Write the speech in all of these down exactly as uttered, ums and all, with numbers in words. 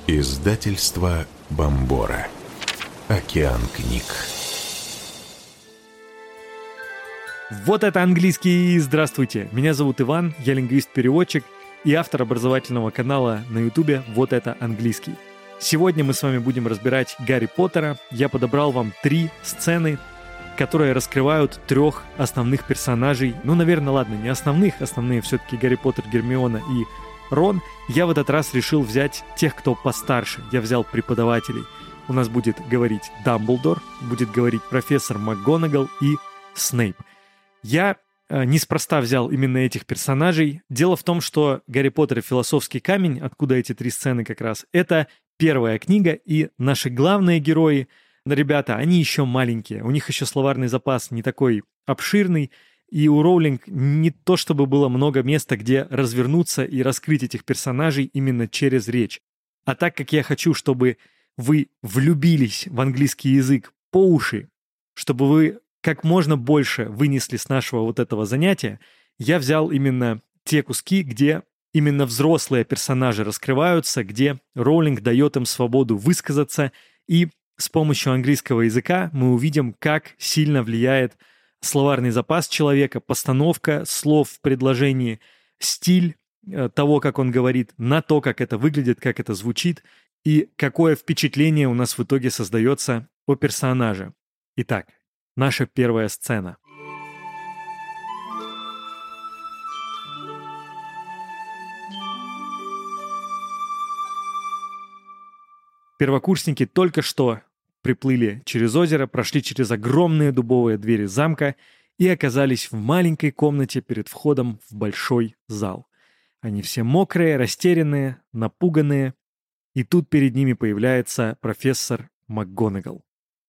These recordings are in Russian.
Издательство Бомбора. Океан книг. Вот это английский! Здравствуйте! Меня зовут Иван, я лингвист-переводчик и автор образовательного канала на Ютубе «Вот это английский». Сегодня мы с вами будем разбирать Гарри Поттера. Я подобрал вам три сцены, которые раскрывают трех основных персонажей. Ну, наверное, ладно, не основных, основные все-таки Гарри Поттер, Гермиона и Рон. Я в этот раз решил взять тех, кто постарше. Я взял преподавателей. У нас будет говорить Дамблдор, будет говорить профессор МакГонагал и Снейп. Я э, неспроста взял именно этих персонажей. Дело в том, что «Гарри Поттер и философский камень», откуда эти три сцены как раз, это первая книга, и наши главные герои, ребята, они еще маленькие, у них еще словарный запас не такой обширный, и у Роулинг не то чтобы было много места, где развернуться и раскрыть этих персонажей именно через речь. А так как я хочу, чтобы вы влюбились в английский язык по уши, чтобы вы как можно больше вынесли с нашего вот этого занятия, я взял именно те куски, где именно взрослые персонажи раскрываются, где Роулинг дает им свободу высказаться, и с помощью английского языка мы увидим, как сильно влияет словарный запас человека, постановка слов в предложении, стиль того, как он говорит, на то, как это выглядит, как это звучит, и какое впечатление у нас в итоге создается о персонаже. Итак, наша первая сцена. Первокурсники только что приплыли через озеро, прошли через огромные дубовые двери замка и оказались в маленькой комнате перед входом в большой зал. Они все мокрые, растерянные, напуганные, и тут перед ними появляется профессор МакГонагал.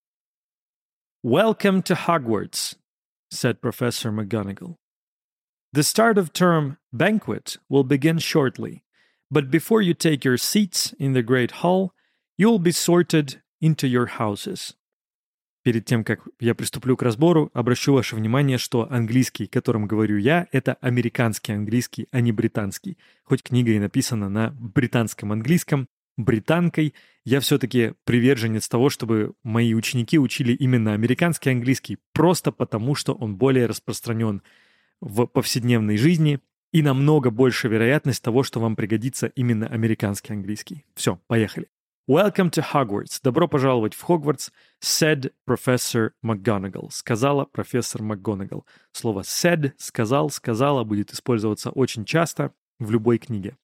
«Welcome to Hogwarts», said Professor McGonagall. «The start of term banquet will begin shortly, but before you take your seats in the great hall, you will be sorted into your houses». Перед тем, как я приступлю к разбору, обращу ваше внимание, что английский, которым говорю я, это американский английский, а не британский. Хоть книга и написана на британском английском, британкой, я все-таки приверженец того, чтобы мои ученики учили именно американский английский, просто потому, что он более распространен в повседневной жизни и намного больше вероятность того, что вам пригодится именно американский английский. Все, поехали. «Welcome to Hogwarts. Добро пожаловать в Хогвартс», said Professor McGonagall. Сказала профессор МакГонагал. Слово said, сказал, сказала будет использоваться очень часто в любой книге.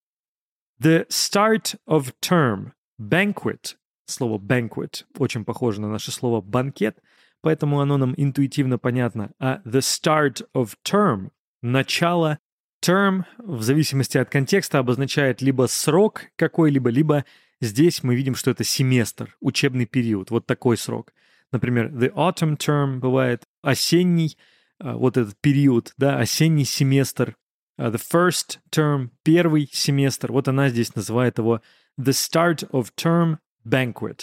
The start of term banquet. Слово banquet очень похоже на наше слово банкет, поэтому оно нам интуитивно понятно. А the start of term, начало, term, в зависимости от контекста, обозначает либо срок какой-либо, либо здесь мы видим, что это семестр, учебный период, вот такой срок. Например, the autumn term бывает осенний, вот этот период, да, осенний семестр. The first term, первый семестр, вот она здесь называет его the start of term banquet,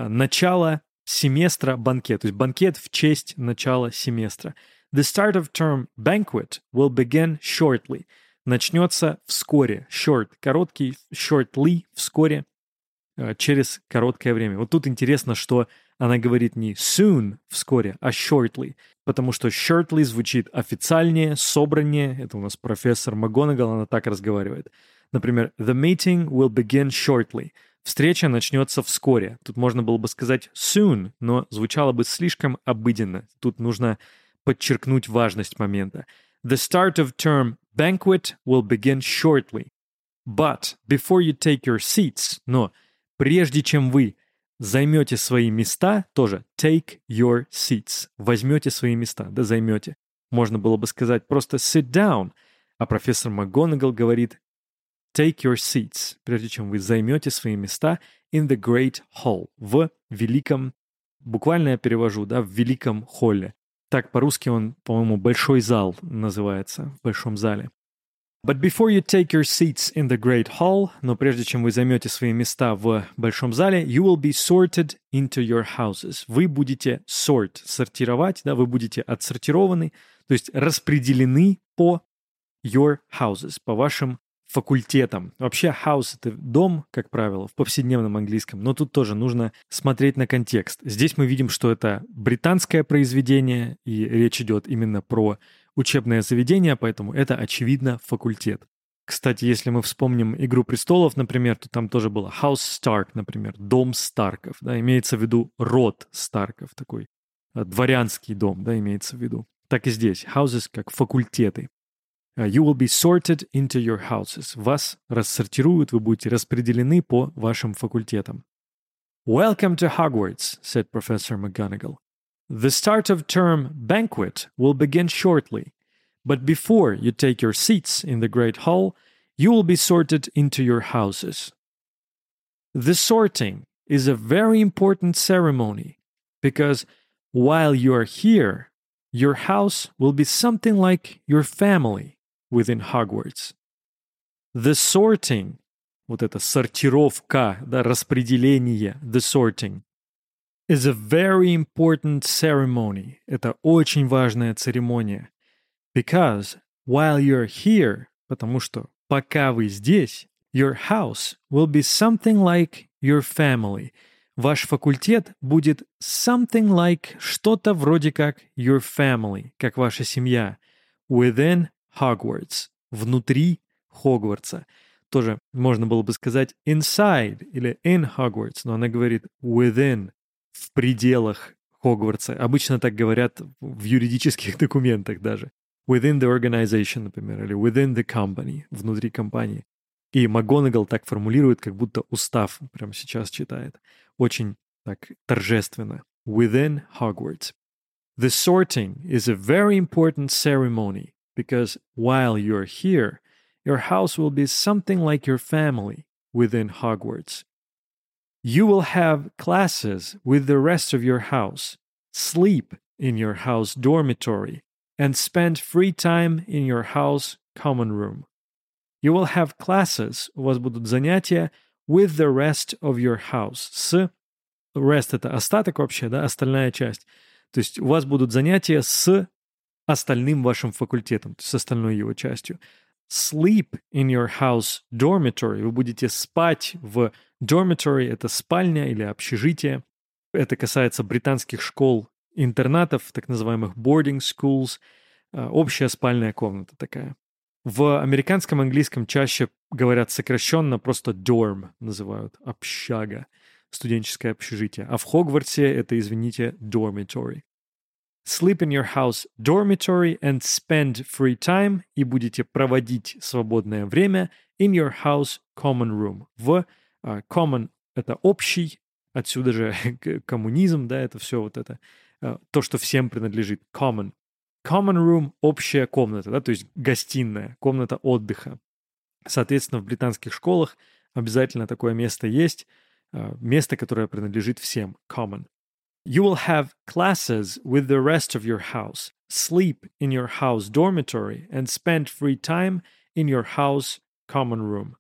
начало семестра банкет, то есть банкет в честь начала семестра. The start of term banquet will begin shortly. Начнется вскоре. Short, короткий, shortly, вскоре, через короткое время. Вот тут интересно, что она говорит не soon, вскоре, а shortly, потому что shortly звучит официальнее, собраннее. Это у нас профессор МакГонагал, она так разговаривает. Например, the meeting will begin shortly. Встреча начнется вскоре. Тут можно было бы сказать soon, но звучало бы слишком обыденно. Тут нужно подчеркнуть важность момента. The start of term banquet will begin shortly. But before you take your seats, но прежде чем вы займете свои места, тоже take your seats, возьмете свои места, да займете. Можно было бы сказать просто sit down, а профессор МакГонагал говорит take your seats, прежде чем вы займете свои места in the great hall, в великом, буквально я перевожу, да, в великом холле. Так по-русски он, по-моему, большой зал называется, в большом зале. But before you take your seats in the great hall, но прежде чем вы займете свои места в большом зале, you will be sorted into your houses. Вы будете sort, сортировать, да, вы будете отсортированы, то есть распределены по your houses, по вашим факультетом. Вообще house — это дом, как правило, в повседневном английском, но тут тоже нужно смотреть на контекст. Здесь мы видим, что это британское произведение, и речь идет именно про учебное заведение, поэтому это, очевидно, факультет. Кстати, если мы вспомним «Игру престолов», например, то там тоже было House Stark, например, дом Старков, да, имеется в виду род Старков, такой дворянский дом, да, имеется в виду. Так и здесь, houses как факультеты. You will be sorted into your houses. Вас рассортируют, вы будете распределены по вашим факультетам. Welcome to Hogwarts, said Professor McGonagall. The start of term banquet will begin shortly. But before you take your seats in the Great Hall, you will be sorted into your houses. The sorting is a very important ceremony because while you are here, your house will be something like your family within Hogwarts. The sorting, вот эта сортировка, да, распределение, the sorting, is a very important ceremony. Это очень важная церемония. Because while you're here, потому что пока вы здесь, your house will be something like your family. Ваш факультет будет something like, что-то вроде как your family, как ваша семья, within Hogwarts, внутри Хогвартса. Тоже можно было бы сказать inside или in Hogwarts, но она говорит within, в пределах Хогвартса. Обычно так говорят в юридических документах даже. Within the organization, например, или within the company, внутри компании. И МакГонагал так формулирует, как будто устав прямо сейчас читает. Очень так торжественно. Within Hogwarts. The sorting is a very important ceremony because while you're here, your house will be something like your family within Hogwarts. You will have classes with the rest of your house, sleep in your house dormitory, and spend free time in your house common room. You will have classes, у вас будут занятия, with the rest of your house. С, rest — это остаток вообще, да, остальная часть. То есть у вас будут занятия с остальным вашим факультетом, с остальной его частью. Sleep in your house dormitory. Вы будете спать в dormitory, это спальня или общежитие. Это касается британских школ, интернатов, так называемых boarding schools, общая спальная комната такая. В американском английском чаще говорят сокращенно, просто dorm называют, общага, студенческое общежитие. А в Хогвартсе это, извините, dormitory. Sleep in your house dormitory and spend free time, и будете проводить свободное время in your house common room. В uh, common — это общий, отсюда же коммунизм, да, это все вот это, uh, то, что всем принадлежит, common. Common room — общая комната, да, то есть гостиная, комната отдыха. Соответственно, в британских школах обязательно такое место есть, uh, место, которое принадлежит всем, common. You will have classes with the rest of your house, sleep in your house dormitory, and spend free time in your house common room.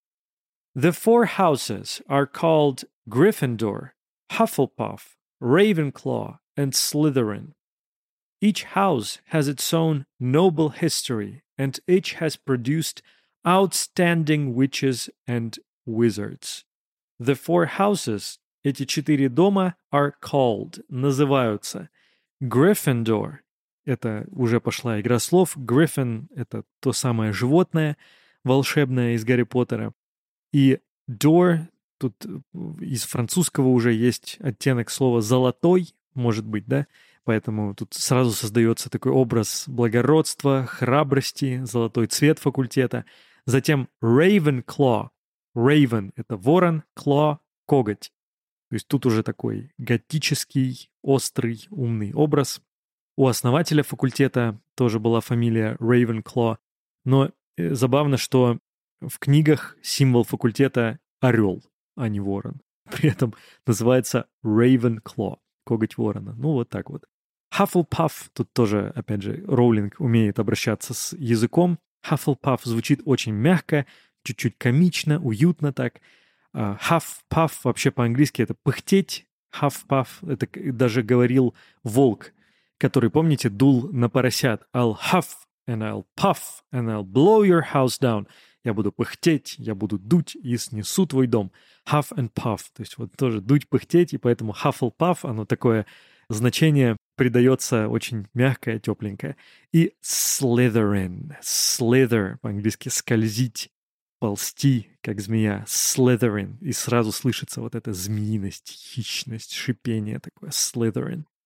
The four houses are called Gryffindor, Hufflepuff, Ravenclaw, and Slytherin. Each house has its own noble history, and each has produced outstanding witches and wizards. The four houses, эти четыре дома, are called, называются. Gryffindor — это уже пошла игра слов. Griffin — это то самое животное волшебное из Гарри Поттера. И door, тут из французского уже есть оттенок слова «золотой», может быть, да? Поэтому тут сразу создается такой образ благородства, храбрости, золотой цвет факультета. Затем Ravenclaw. Raven — это ворон, claw — коготь. То есть тут уже такой готический, острый, умный образ. У основателя факультета тоже была фамилия Ravenclaw. Но забавно, что в книгах символ факультета — орел, а не ворон. При этом называется Ravenclaw, коготь ворона. Ну вот так вот. Hufflepuff, тут тоже, опять же, Роулинг умеет обращаться с языком. Hufflepuff звучит очень мягко, чуть-чуть комично, уютно так. Uh, Huff-puff вообще по-английски это пыхтеть. Huff-puff — это даже говорил волк, который, помните, дул на поросят. I'll huff and I'll puff and I'll blow your house down. Я буду пыхтеть, я буду дуть и снесу твой дом. Huff and puff. То есть вот тоже дуть, пыхтеть, и поэтому Hufflepuff, оно такое значение придается очень мягкое, тепленькое. И Slytherin. Slither, по-английски скользить, ползти, как змея. Slytherin. И сразу слышится вот эта змеиность, хищность, шипение такое. Slytherin.